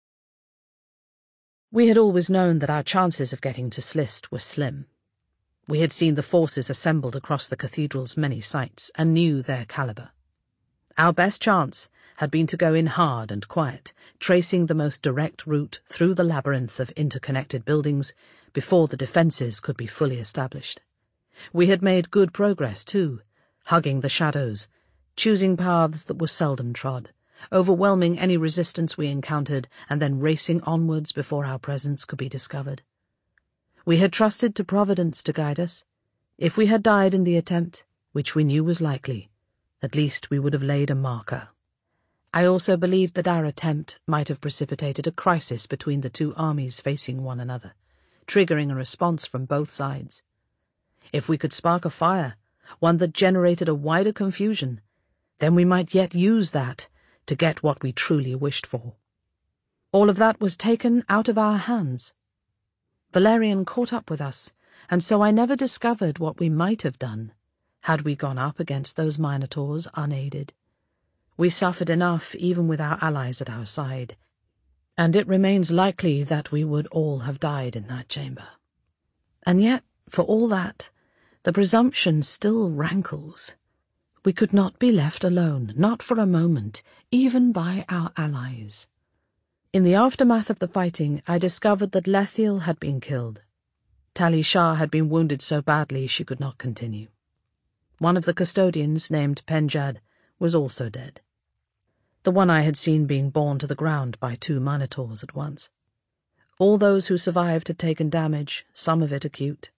We had always known that our chances of getting to Slist were slim. We had seen the forces assembled across the cathedral's many sites and knew their calibre. Our best chance had been to go in hard and quiet, tracing the most direct route through the labyrinth of interconnected buildings before the defences could be fully established. We had made good progress, too, hugging the shadows, choosing paths that were seldom trod, overwhelming any resistance we encountered, and then racing onwards before our presence could be discovered. We had trusted to Providence to guide us. If we had died in the attempt, which we knew was likely, at least we would have laid a marker. I also believed that our attempt might have precipitated a crisis between the two armies facing one another, triggering a response from both sides. If we could spark a fire, one that generated a wider confusion, then we might yet use that to get what we truly wished for. All of that was taken out of our hands. Valerian caught up with us, and so I never discovered what we might have done had we gone up against those Minotaurs unaided. We suffered enough even with our allies at our side, and it remains likely that we would all have died in that chamber. And yet, for all that, the presumption still rankles. We could not be left alone, not for a moment, even by our allies. In the aftermath of the fighting, I discovered that Lethiel had been killed. Tali Shah had been wounded so badly she could not continue. One of the custodians, named Penjad, was also dead. The one I had seen being borne to the ground by two Minotaurs at once. All those who survived had taken damage, some of it acute.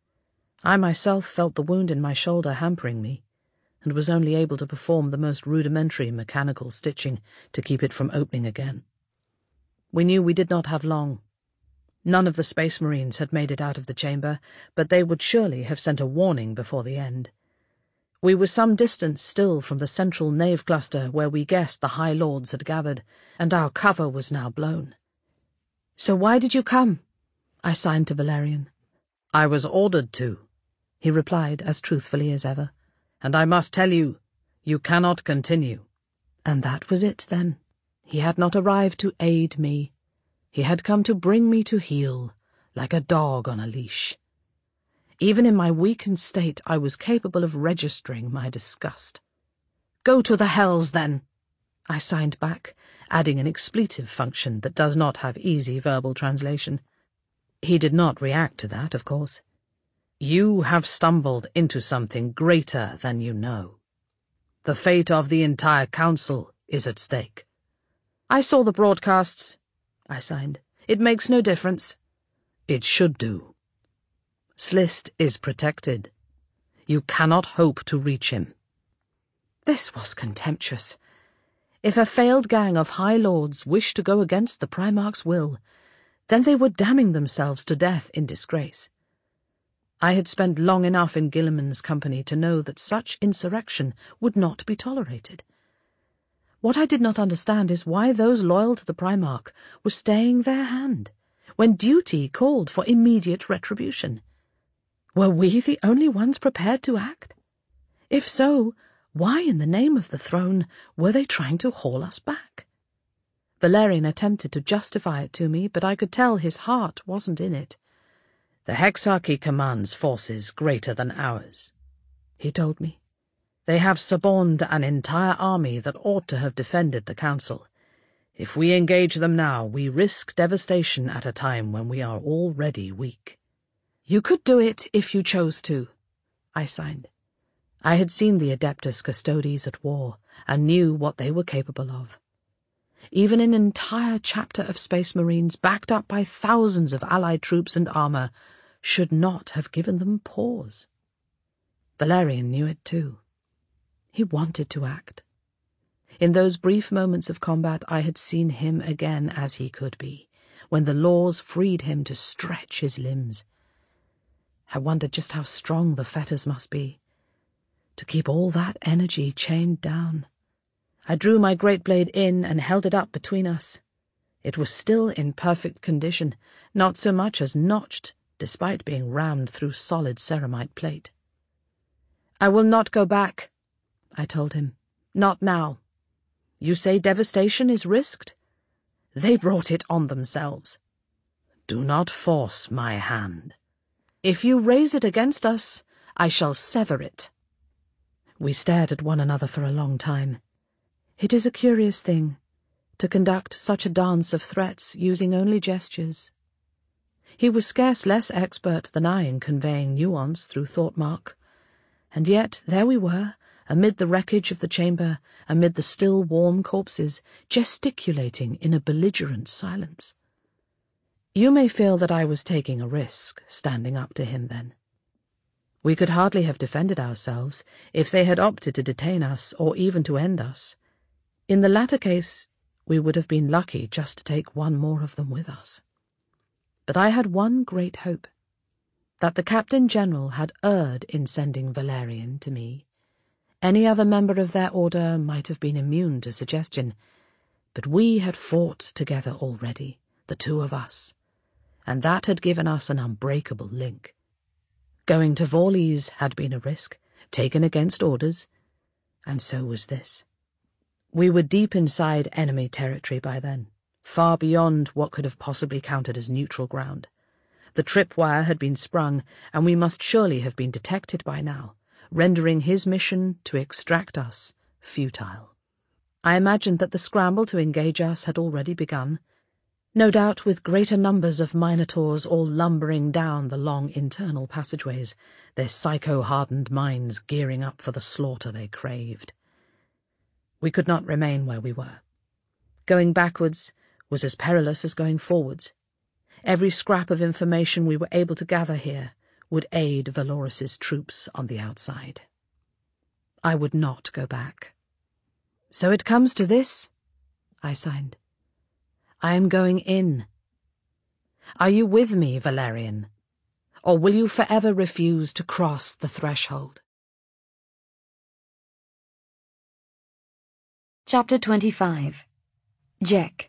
I myself felt the wound in my shoulder hampering me, and was only able to perform the most rudimentary mechanical stitching to keep it from opening again. We knew we did not have long. None of the Space Marines had made it out of the chamber, but they would surely have sent a warning before the end. We were some distance still from the central nave cluster where we guessed the High Lords had gathered, and our cover was now blown. "So why did you come?" I signed to Valerian. "I was ordered to," he replied as truthfully as ever. "And I must tell you, you cannot continue." And that was it, then. He had not arrived to aid me. He had come to bring me to heel, like a dog on a leash. Even in my weakened state, I was capable of registering my disgust. "Go to the hells, then," I signed back, adding an expletive function that does not have easy verbal translation. He did not react to that, of course. "You have stumbled into something greater than you know. The fate of the entire council is at stake." "I saw the broadcasts," I signed. "It makes no difference." "It should do. Slist is protected. You cannot hope to reach him." This was contemptuous. If a failed gang of High Lords wished to go against the Primarch's will, then they were damning themselves to death in disgrace. I had spent long enough in Guilliman's company to know that such insurrection would not be tolerated. What I did not understand is why those loyal to the Primarch were staying their hand, when duty called for immediate retribution. Were we the only ones prepared to act? If so, why in the name of the throne were they trying to haul us back? Valerian attempted to justify it to me, but I could tell his heart wasn't in it. The Hexarchy commands forces greater than ours, he told me. They have suborned an entire army that ought to have defended the Council. If we engage them now, we risk devastation at a time when we are already weak. You could do it if you chose to, I signed. I had seen the Adeptus Custodes at war and knew what they were capable of. Even an entire chapter of Space Marines backed up by thousands of Allied troops and armour should not have given them pause. Valerian knew it too. He wanted to act. In those brief moments of combat I had seen him again as he could be, when the laws freed him to stretch his limbs. I wondered just how strong the fetters must be, to keep all that energy chained down. I drew my great blade in and held it up between us. It was still in perfect condition, not so much as notched, despite being rammed through solid ceramite plate. I will not go back, I told him. Not now. You say devastation is risked? They brought it on themselves. Do not force my hand. If you raise it against us, I shall sever it. We stared at one another for a long time. It is a curious thing, to conduct such a dance of threats using only gestures. He was scarce less expert than I in conveying nuance through thought-mark, and yet there we were, amid the wreckage of the chamber, amid the still warm corpses, gesticulating in a belligerent silence. You may feel that I was taking a risk, standing up to him then. We could hardly have defended ourselves if they had opted to detain us or even to end us. In the latter case, we would have been lucky just to take one more of them with us. But I had one great hope, that the Captain General had erred in sending Valerian to me. Any other member of their order might have been immune to suggestion, but we had fought together already, the two of us, and that had given us an unbreakable link. Going to Vorlise had been a risk, taken against orders, and so was this. We were deep inside enemy territory by then, far beyond what could have possibly counted as neutral ground. The tripwire had been sprung, and we must surely have been detected by now, rendering his mission to extract us futile. I imagined that the scramble to engage us had already begun, no doubt with greater numbers of Minotaurs all lumbering down the long internal passageways, their psycho-hardened minds gearing up for the slaughter they craved. We could not remain where we were. Going backwards was as perilous as going forwards. Every scrap of information we were able to gather here would aid Valoris's troops on the outside. I would not go back. So it comes to this, I signed. I am going in. Are you with me, Valerian? Or will you forever refuse to cross the threshold? Chapter twenty-five. Jek.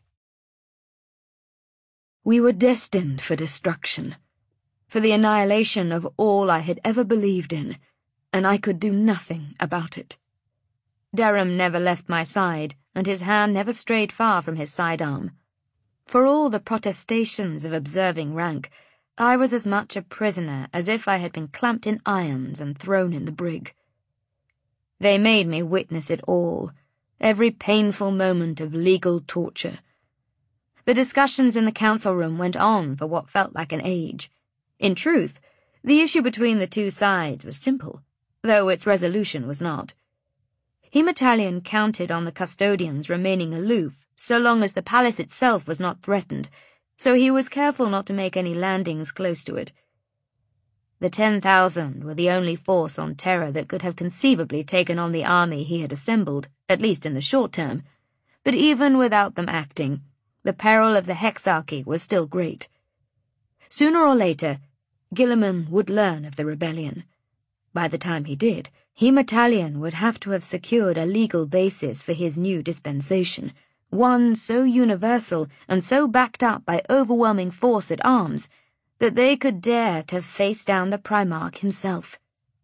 We were destined for destruction, for the annihilation of all I had ever believed in, and I could do nothing about it. Derham never left my side, and his hand never strayed far from his sidearm. For all the protestations of observing rank, I was as much a prisoner as if I had been clamped in irons and thrown in the brig. They made me witness it all, every painful moment of legal torture. The discussions in the council room went on for what felt like an age. In truth, the issue between the two sides was simple, though its resolution was not. Hematalion counted on the custodians remaining aloof so long as the palace itself was not threatened, so he was careful not to make any landings close to it. The ten thousand were the only force on Terra that could have conceivably taken on the army he had assembled, at least in the short term, but even without them acting, the peril of the Hexarchy was still great. Sooner or later, Guilliman would learn of the rebellion. By the time he did, Hematalion would have to have secured a legal basis for his new dispensation, one so universal and so backed up by overwhelming force at arms that they could dare to face down the Primarch himself.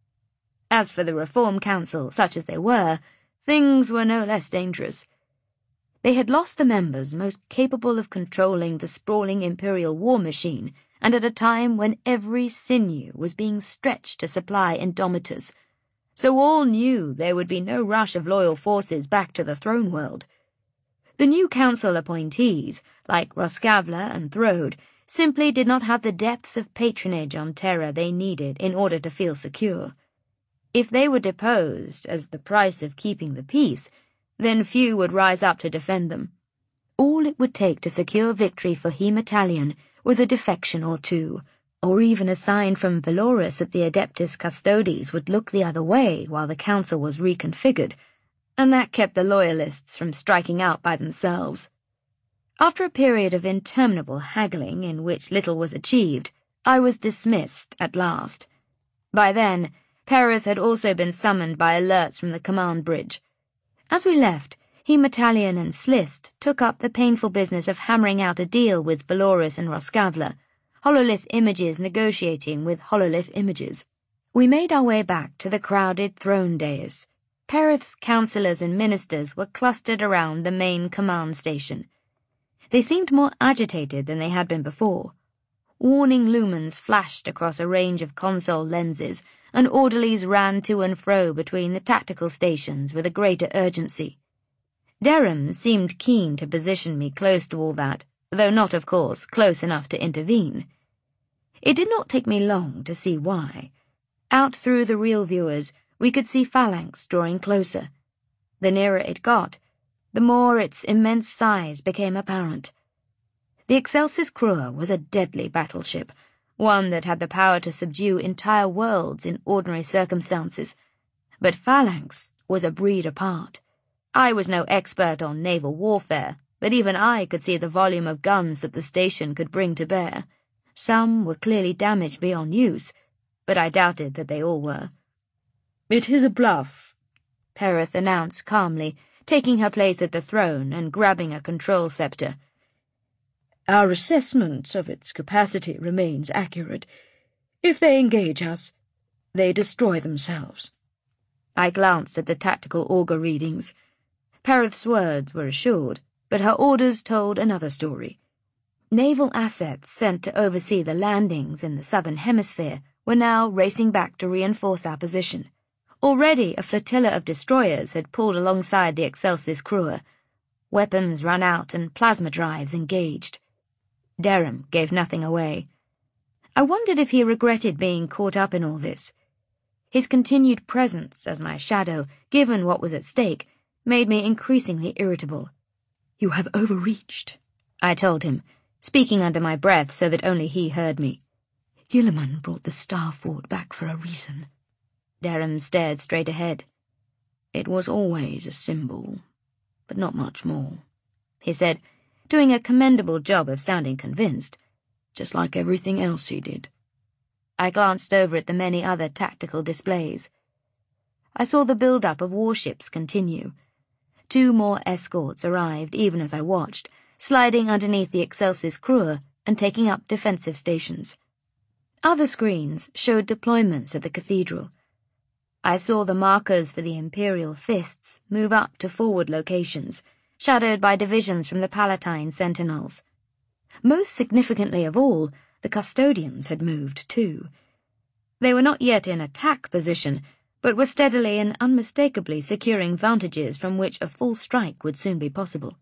As for the Reform Council, such as they were, things were no less dangerous. They had lost the members most capable of controlling the sprawling Imperial war machine, and at a time when every sinew was being stretched to supply Indomitors, so all knew there would be no rush of loyal forces back to the throne world. The new council appointees, like Roscavla and Throde, simply did not have the depths of patronage on Terra they needed in order to feel secure. If they were deposed as the price of keeping the peace, then few would rise up to defend them. All it would take to secure victory for Hematalion was a defection or two, or even a sign from Valoris that the Adeptus Custodes would look the other way while the council was reconfigured, and that kept the loyalists from striking out by themselves. After a period of interminable haggling in which little was achieved, I was dismissed at last. By then, Perith had also been summoned by alerts from the command bridge. As we left, Hematalion and Slist took up the painful business of hammering out a deal with Valoris and Roscavla, Hololith Images negotiating with Hololith Images. We made our way back to the crowded throne dais. Perith's councillors and ministers were clustered around the main command station. They seemed more agitated than they had been before. Warning lumens flashed across a range of console lenses, and orderlies ran to and fro between the tactical stations with a greater urgency. Derham seemed keen to position me close to all that, though not, of course, close enough to intervene. It did not take me long to see why. Out through the real viewers, we could see Phalanx drawing closer. The nearer it got, the more its immense size became apparent. The Excelsis Crua was a deadly battleship, one that had the power to subdue entire worlds in ordinary circumstances. But Phalanx was a breed apart. I was no expert on naval warfare, but even I could see the volume of guns that the station could bring to bear. Some were clearly damaged beyond use, but I doubted that they all were. "It is a bluff," Perith announced calmly, taking her place at the throne and grabbing a control scepter. "Our assessment of its capacity remains accurate. If they engage us, they destroy themselves." I glanced at the tactical augur readings. Perith's words were assured, but her orders told another story. Naval assets sent to oversee the landings in the southern hemisphere were now racing back to reinforce our position. Already a flotilla of destroyers had pulled alongside the Excelsis Crua. Weapons run out and plasma drives engaged. Derham gave nothing away. I wondered if he regretted being caught up in all this. His continued presence as my shadow, given what was at stake, made me increasingly irritable. "You have overreached," I told him, speaking under my breath so that only he heard me. "Guilliman brought the Star Fort back for a reason." Derham stared straight ahead. "It was always a symbol, but not much more," he said, doing a commendable job of sounding convinced. "Just like everything else he did." I glanced over at the many other tactical displays. I saw the build-up of warships continue. Two more escorts arrived even as I watched, sliding underneath the Excelsis Crua and taking up defensive stations. Other screens showed deployments at the cathedral. I saw the markers for the Imperial Fists move up to forward locations, shadowed by divisions from the Palatine Sentinels. Most significantly of all, the Custodians had moved too. They were not yet in attack position, but were steadily and unmistakably securing vantages from which a full strike would soon be possible.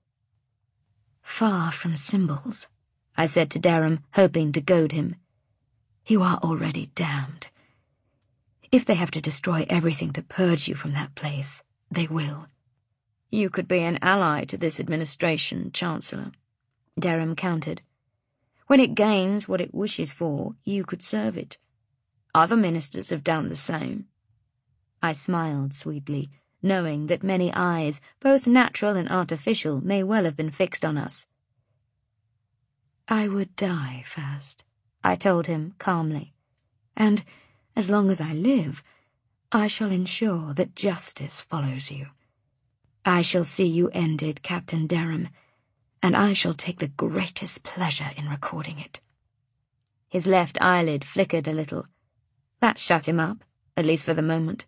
"Far from symbols," I said to Derham, hoping to goad him. "You are already damned. If they have to destroy everything to purge you from that place, they will." "You could be an ally to this administration, Chancellor," Derham countered. "When it gains what it wishes for, you could serve it. Other ministers have done the same." I smiled sweetly, knowing that many eyes, both natural and artificial, may well have been fixed on us. "I would die first," I told him calmly. And, as long as I live, I shall ensure that justice follows you. I shall see you ended, Captain Derham, and I shall take the greatest pleasure in recording it." His left eyelid flickered a little. That shut him up, at least for the moment.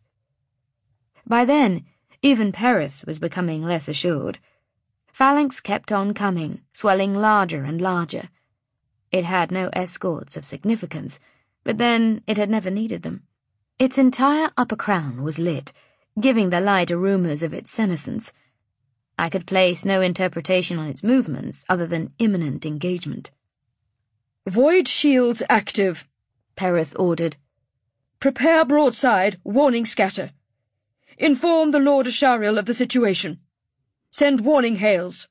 By then, even Perith was becoming less assured. Phalanx kept on coming, swelling larger and larger. It had no escorts of significance, but then it had never needed them. Its entire upper crown was lit, giving the light a rumours of its senescence. I could place no interpretation on its movements other than imminent engagement. "Void shields active," Perith ordered. "Prepare broadside, warning scatter. Inform the Lord Ashariel of the situation. Send warning hails."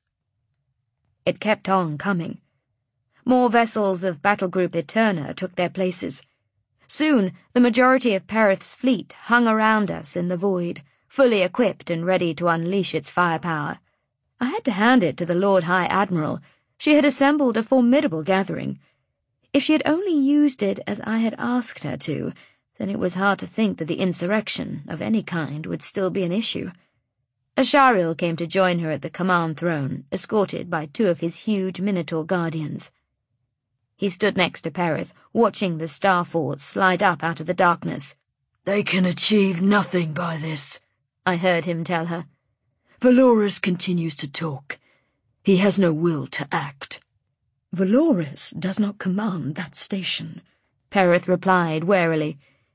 It kept on coming. More vessels of Battle Group Eterna took their places. Soon, the majority of Perith's fleet hung around us in the void, fully equipped and ready to unleash its firepower. I had to hand it to the Lord High Admiral. She had assembled a formidable gathering. If she had only used it as I had asked her to, then it was hard to think that the insurrection, of any kind, would still be an issue. Ashariel came to join her at the command throne, escorted by two of his huge Minotaur guardians. He stood next to Perith, watching the star forts slide up out of the darkness. "They can achieve nothing by this," I heard him tell her. "Valorous continues to talk. He has no will to act." "Valorous does not command that station," Perith replied warily.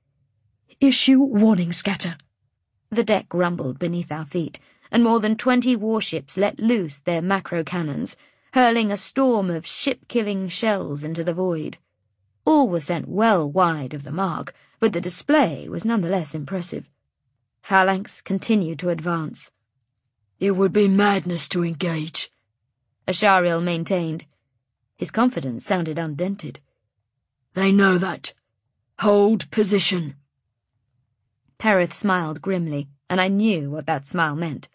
"Issue warning scatter." The deck rumbled beneath our feet, and more than twenty warships let loose their macro-cannons, hurling a storm of ship-killing shells into the void. All were sent well wide of the mark, but the display was nonetheless impressive. Phalanx continued to advance. "It would be madness to engage," Ashariel maintained. His confidence sounded undented. "They know that. Hold position." Perith smiled grimly, and I knew what that smile meant.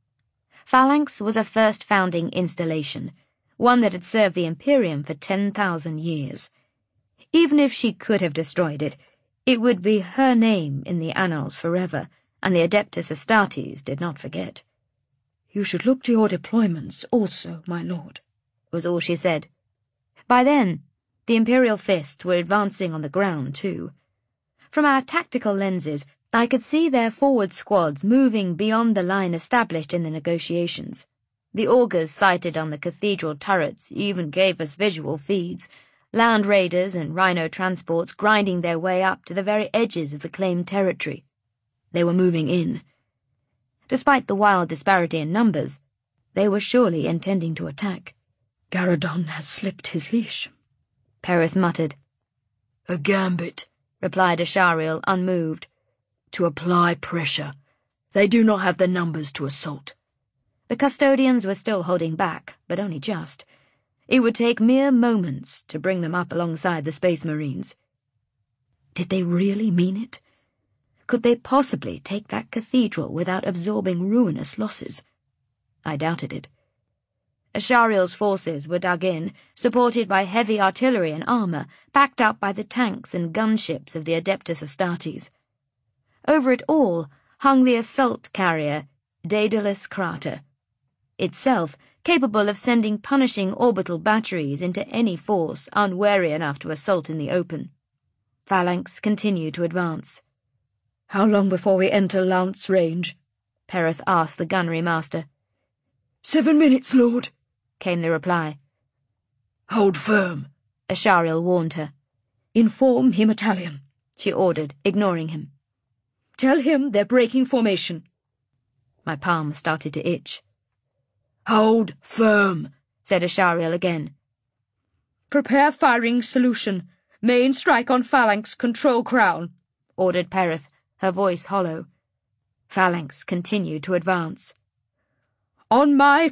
Phalanx was a first-founding installation, one that had served the Imperium for ten thousand years. Even if she could have destroyed it, it would be her name in the annals forever, and the Adeptus Astartes did not forget. "You should look to your deployments also, my lord," was all she said. By then, the Imperial fists were advancing on the ground, too. From our tactical lenses, I could see their forward squads moving beyond the line established in the negotiations. The augurs sighted on the cathedral turrets even gave us visual feeds, land raiders and rhino transports grinding their way up to the very edges of the claimed territory. They were moving in. Despite the wild disparity in numbers, they were surely intending to attack. "Garadon has slipped his leash," Perith muttered. "A gambit," replied Ashariel, unmoved. "To apply pressure. They do not have the numbers to assault." The custodians were still holding back, but only just. It would take mere moments to bring them up alongside the Space Marines. Did they really mean it? Could they possibly take that cathedral without absorbing ruinous losses? I doubted it. Ashariel's forces were dug in, supported by heavy artillery and armour, backed up by the tanks and gunships of the Adeptus Astartes. Over it all hung the assault carrier Daedalus Crater, itself capable of sending punishing orbital batteries into any force unwary enough to assault in the open. Phalanx continued to advance. "How long before we enter lance range?" Perith asked the gunnery master. Seven minutes, Lord," came the reply. "Hold firm," Ashariel warned her. "Inform him Italian," she ordered, ignoring him. "Tell him they're breaking formation." My palm started to itch. "Hold firm," said Ashariel again. "Prepare firing solution. Main strike on Phalanx, control crown," ordered Perith, her voice hollow. Phalanx continued to advance. "On my